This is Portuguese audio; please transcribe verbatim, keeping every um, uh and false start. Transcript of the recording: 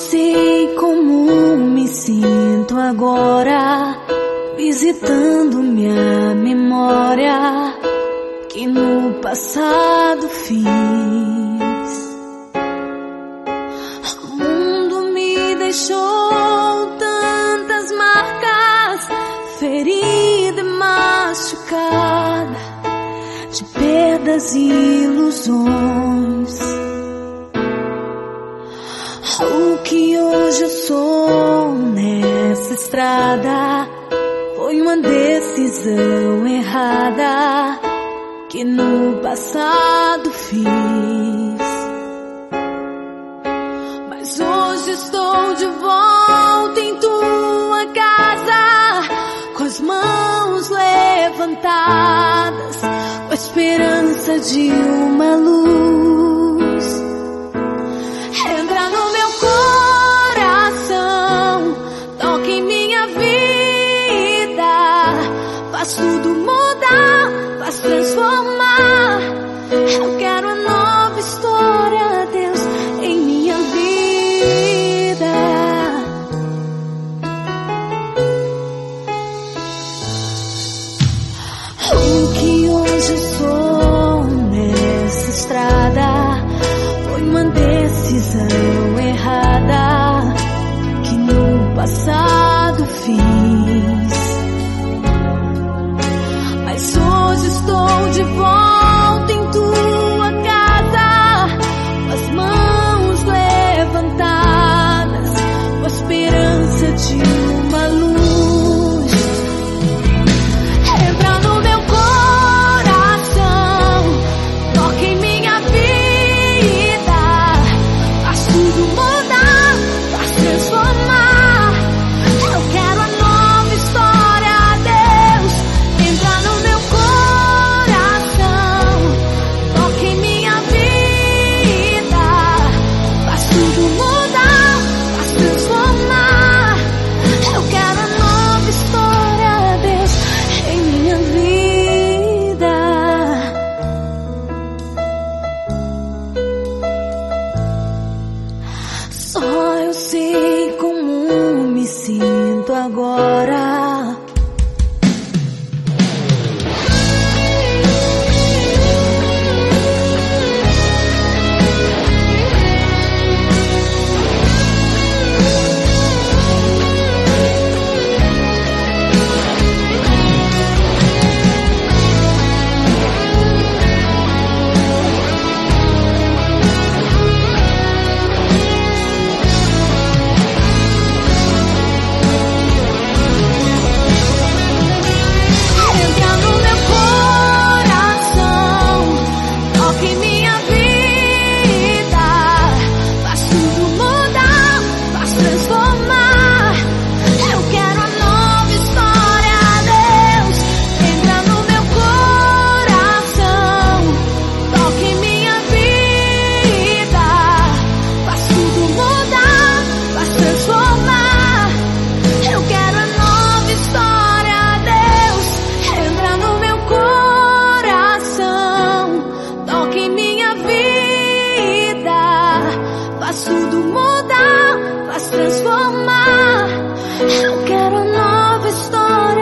sei como me sinto agora, visitando minha memória que no passado fiz. O mundo me deixou tantas marcas, ferida e machucada, de perdas e ilusões. O que hoje eu sou nessa estrada foi uma decisão errada que no passado fiz. Mas hoje estou de volta em tua casa, com as mãos levantadas, com a esperança de uma luz. Entra no meu coração, toca em minha vida, faz tudo mudar, faz transformar. Eu quero uma nova história, Deus, em minha vida. O que hoje eu sou nessa estrada foi uma decisão errada que no passado fiz. Mas hoje estou de volta em tua casa, com as mãos levantadas, com a esperança de uma luz. Entra no meu coração, toca em minha vida, faz tudo mudar, faz transformar. Eu quero a nova história, Deus. Entra no meu coração, toca em minha vida, faz tudo mudar, faz transformar. Eu quero a nova história, Deus, em minha vida. Só eu sei como me sinto agora. Entra no meu coração, toca em minha vida, faz tudo mudar, faz transformar. Eu quero a nova história, Deus. Entra no meu coração, toca em minha vida, faz tudo mudar, faz transformar. Eu quero a nova história, Deus. Entra no meu coração, toca em minha vida, faz tudo mudar, faz transformar. Eu quero a nova história.